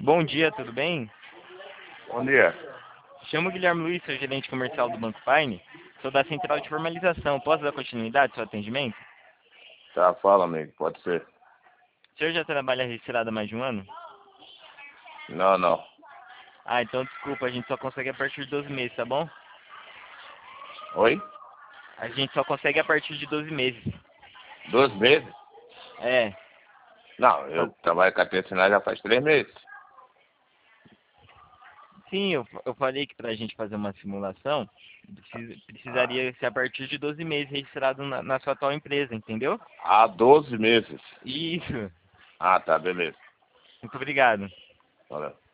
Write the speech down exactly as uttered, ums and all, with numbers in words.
Bom dia, tudo bem? Bom dia. Chamo Guilherme Luiz, sou gerente comercial do Banco Pine. Sou da Central de Formalização. Posso dar continuidade ao seu atendimento? Tá, fala, amigo, pode ser. O senhor já trabalha registrado há mais de um ano? Não, não. Ah, então desculpa, a gente só consegue a partir de doze meses, tá bom? Oi? A gente só consegue a partir de doze meses. Dois meses? É. Não, eu trabalho com a Tercinal já faz três meses. Sim, eu, eu falei que pra gente fazer uma simulação, precis- precisaria ser a partir de doze meses registrado na, na sua atual empresa, entendeu? Há doze meses. Isso. Ah, tá, beleza. Muito obrigado. Valeu.